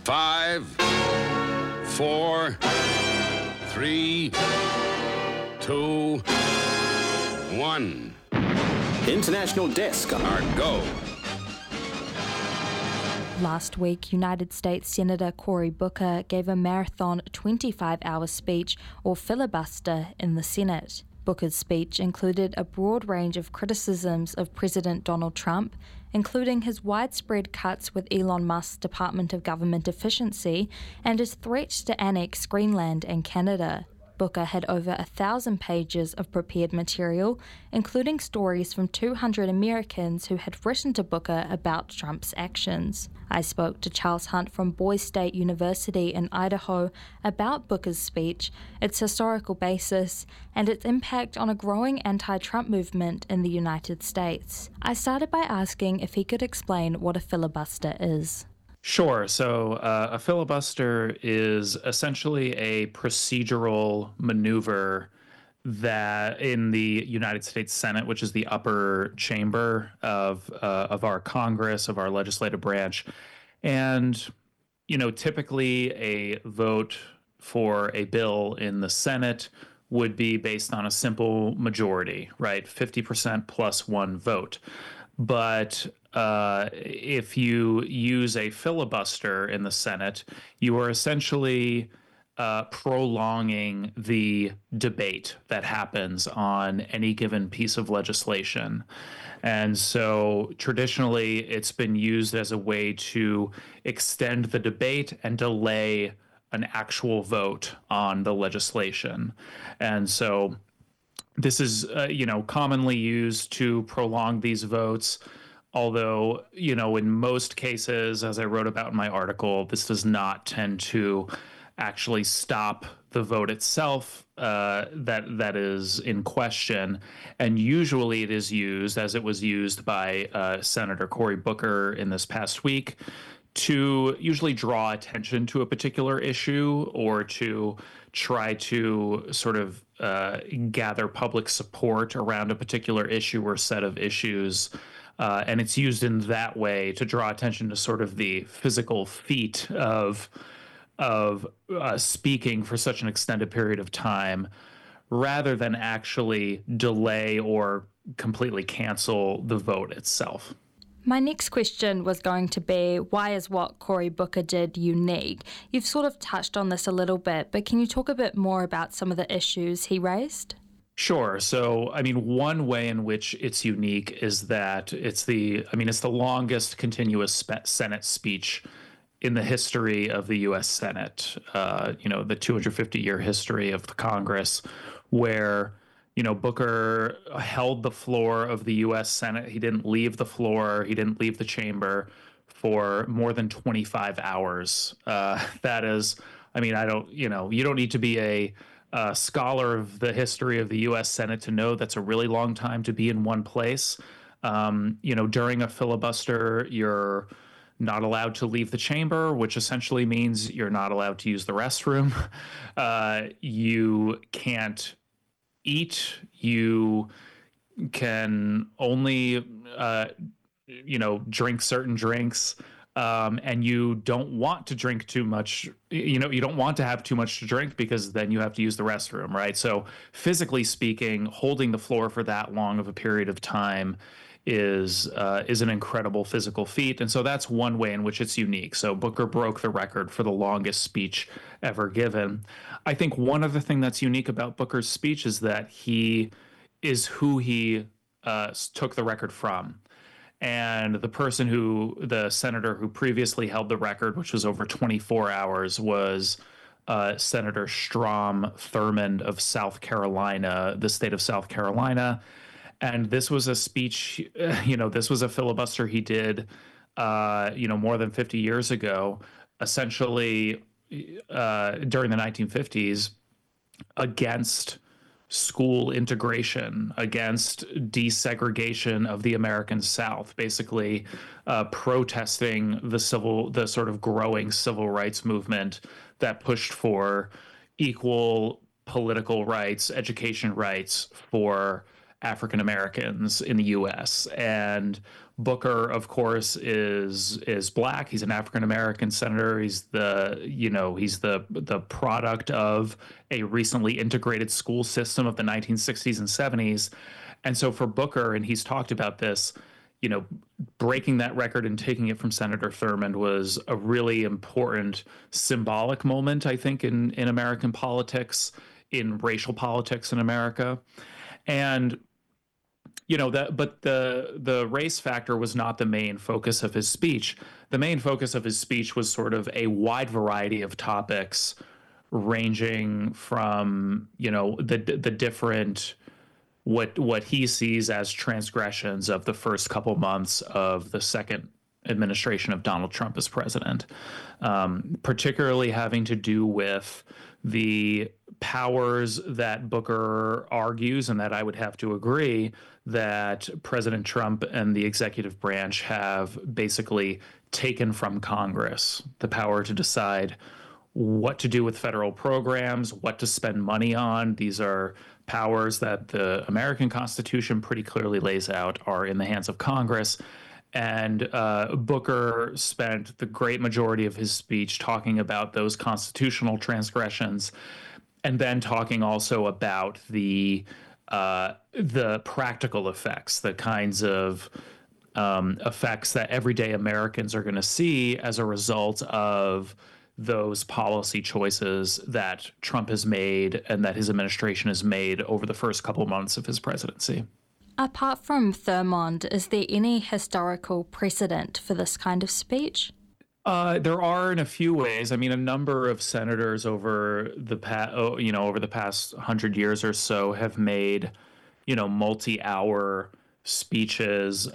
5, 4, 3, 2, 1. International Desk. Our go. Last week, United States Senator Cory Booker gave a marathon 25-hour speech, or filibuster, in the Senate. Booker's speech included a broad range of criticisms of President Donald Trump, including his widespread cuts with Elon Musk's Department of Government Efficiency and his threat to annex Greenland and Canada. Booker had over 1,000 pages of prepared material, including stories from 200 Americans who had written to Booker about Trump's actions. I spoke to Charles Hunt from Boise State University in Idaho about Booker's speech, its historical basis, and its impact on a growing anti-Trump movement in the United States. I started by asking if he could explain what a filibuster is. Sure. So a filibuster is essentially a procedural maneuver that in the United States Senate, which is the upper chamber of our Congress, of our legislative branch. And, typically a vote for a bill in the Senate would be based on a simple majority, right? 50% plus one vote. But if you use a filibuster in the Senate, you are essentially prolonging the debate that happens on any given piece of legislation. And so traditionally, it's been used as a way to extend the debate and delay an actual vote on the legislation. And so this is, commonly used to prolong these votes. Although, in most cases, as I wrote about in my article, this does not tend to actually stop the vote itself that is in question. And usually it is used, as it was used by Senator Cory Booker in this past week, to usually draw attention to a particular issue or to try to sort of gather public support around a particular issue or set of issues. And it's used in that way to draw attention to sort of the physical feat of speaking for such an extended period of time, rather than actually delay or completely cancel the vote itself. My next question was going to be, why is what Cory Booker did unique? You've sort of touched on this a little bit, but can you talk a bit more about some of the issues he raised? Sure. So, one way in which it's unique is that it's the longest continuous Senate speech in the history of the U.S. Senate, the 250-year history of the Congress, where, Booker held the floor of the U.S. Senate. He didn't leave the floor. He didn't leave the chamber for more than 25 hours. That is, you don't need to be a scholar of the history of the U.S. Senate to know that's a really long time to be in one place. During a filibuster, you're not allowed to leave the chamber, which essentially means you're not allowed to use the restroom. You can't eat. You can only, drink certain drinks. And you don't want to drink too much, you don't want to have too much to drink because then you have to use the restroom, right? So physically speaking, holding the floor for that long of a period of time is an incredible physical feat. And so that's one way in which it's unique. So Booker broke the record for the longest speech ever given. I think one other thing that's unique about Booker's speech is that he is who he took the record from. And the senator who previously held the record, which was over 24 hours, was Senator Strom Thurmond of South Carolina, the state of South Carolina. And this was a speech, this was a filibuster he did, more than 50 years ago, essentially during the 1950s, against school integration, against desegregation of the American South, basically protesting the sort of growing civil rights movement that pushed for equal political rights, education rights for African Americans in the U.S. And Booker, of course, is black. He's an African American senator. He's the product of a recently integrated school system of the 1960s and 70s. And so for Booker, and he's talked about this, breaking that record and taking it from Senator Thurmond was a really important symbolic moment, I think, in American politics, in racial politics in America. And but the race factor was not the main focus of his speech. The main focus of his speech was sort of a wide variety of topics, ranging from the different what he sees as transgressions of the first couple months of the second administration of Donald Trump as president, particularly having to do with the powers that Booker argues, and that I would have to agree, that President Trump and the executive branch have basically taken from Congress, the power to decide what to do with federal programs, what to spend money on. These are powers that the American Constitution pretty clearly lays out are in the hands of Congress. And Booker spent the great majority of his speech talking about those constitutional transgressions, and then talking also about the practical effects, the kinds of effects that everyday Americans are going to see as a result of those policy choices that Trump has made and that his administration has made over the first couple months of his presidency. Apart from Thurmond, is there any historical precedent for this kind of speech? There are in a few ways. I mean, a number of senators over the past 100 years or so have made, multi-hour speeches.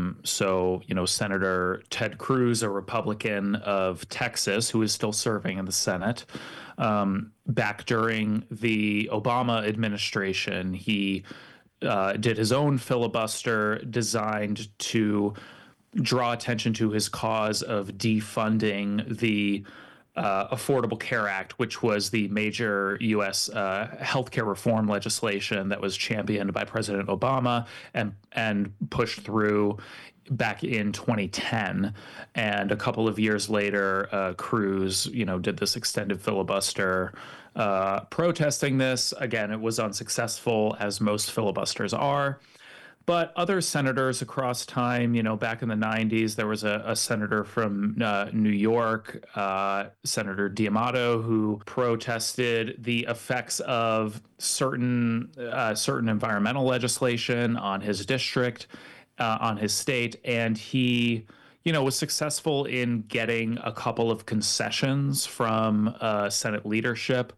Senator Ted Cruz, a Republican of Texas, who is still serving in the Senate, back during the Obama administration, he did his own filibuster designed to draw attention to his cause of defunding the Affordable Care Act, which was the major U.S. Healthcare reform legislation that was championed by President Obama and pushed through back in 2010. And a couple of years later, Cruz, did this extended filibuster protesting this. Again, it was unsuccessful, as most filibusters are. But other senators across time, back in the 90s, there was a senator from New York, Senator D'Amato, who protested the effects of certain environmental legislation on his district, on his state. And he, was successful in getting a couple of concessions from Senate leadership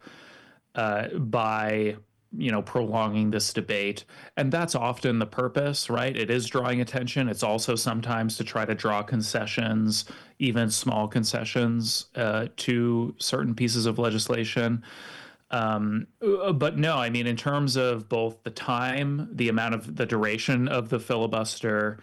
by prolonging this debate. And that's often the purpose, right? It is drawing attention. It's also sometimes to try to draw concessions, even small concessions, to certain pieces of legislation. But no, I mean, in terms of both the time, the duration of the filibuster,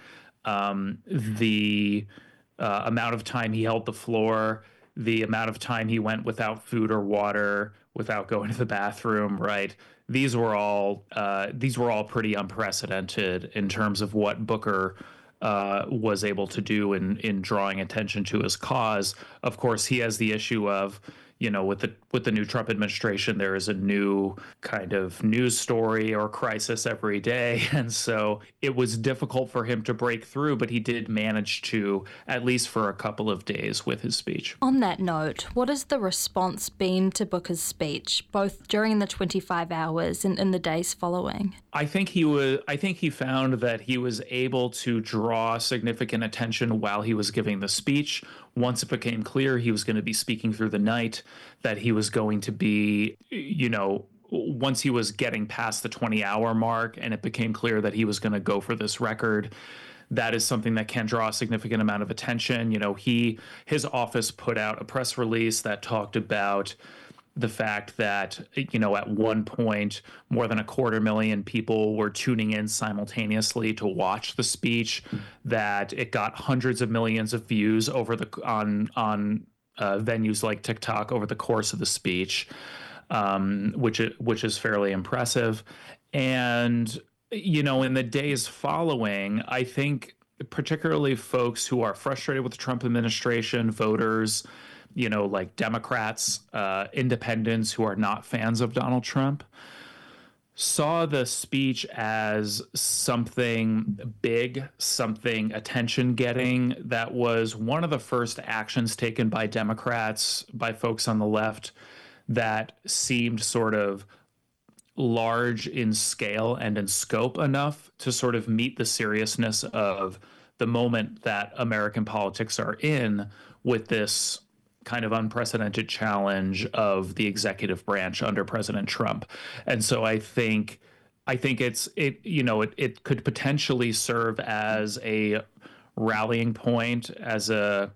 the amount of time he held the floor, the amount of time he went without food or water, without going to the bathroom, right? These were all pretty unprecedented in terms of what Booker was able to do in drawing attention to his cause. Of course, he has the issue of, with the new Trump administration, there is a new kind of news story or crisis every day. And so it was difficult for him to break through, but he did manage to, at least for a couple of days, with his speech. On that note, what has the response been to Booker's speech, both during the 25 hours and in the days following? I think he found that he was able to draw significant attention while he was giving the speech. Once it became clear he was going to be speaking through the night, that he was going to be, once he was getting past the 20-hour mark and it became clear that he was going to go for this record, that is something that can draw a significant amount of attention. His office put out a press release that talked about the fact that, at one point, more than 250,000 people were tuning in simultaneously to watch the speech, that it got hundreds of millions of views on venues like TikTok over the course of the speech, which is fairly impressive. And, in the days following, I think particularly folks who are frustrated with the Trump administration, voters, like Democrats, independents who are not fans of Donald Trump, saw the speech as something big, something attention-getting. That was one of the first actions taken by Democrats, by folks on the left, that seemed sort of large in scale and in scope enough to sort of meet the seriousness of the moment that American politics are in, with this kind of unprecedented challenge of the executive branch under President Trump. And so I think it could potentially serve as a rallying point, as a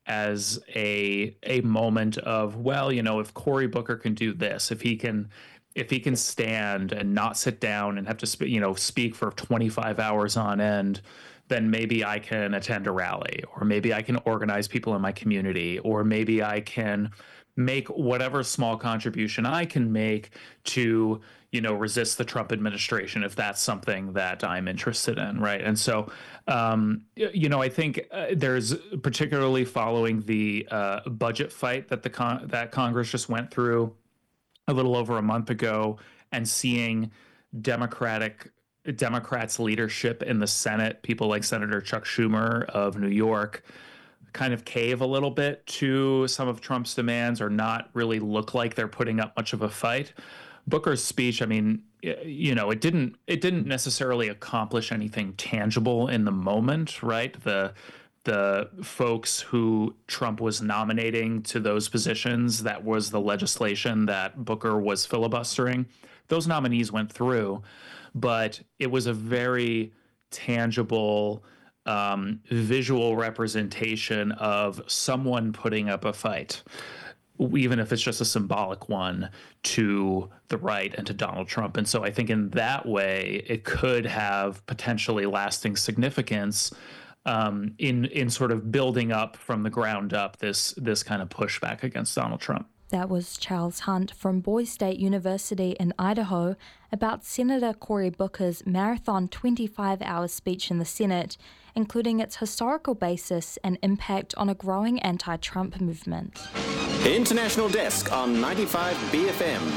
moment of, well, if Cory Booker can do this, if he can stand and not sit down and have to speak for 25 hours on end, then maybe I can attend a rally, or maybe I can organize people in my community, or maybe I can make whatever small contribution I can make to, resist the Trump administration, if that's something that I'm interested in, right? And so, I think there's, particularly following the budget fight that that Congress just went through a little over a month ago, and seeing Democrats' leadership in the Senate, people like Senator Chuck Schumer of New York, kind of cave a little bit to some of Trump's demands, or not really look like they're putting up much of a fight. Booker's speech, it didn't necessarily accomplish anything tangible in the moment, right? The folks who Trump was nominating to those positions, that was the legislation that Booker was filibustering. Those nominees went through, but it was a very tangible, visual representation of someone putting up a fight, even if it's just a symbolic one, to the right and to Donald Trump. And so I think in that way, it could have potentially lasting significance in sort of building up from the ground up this kind of pushback against Donald Trump. That was Charles Hunt from Boise State University in Idaho about Senator Cory Booker's marathon 25-hour speech in the Senate, including its historical basis and impact on a growing anti-Trump movement. International Desk on 95 BFM.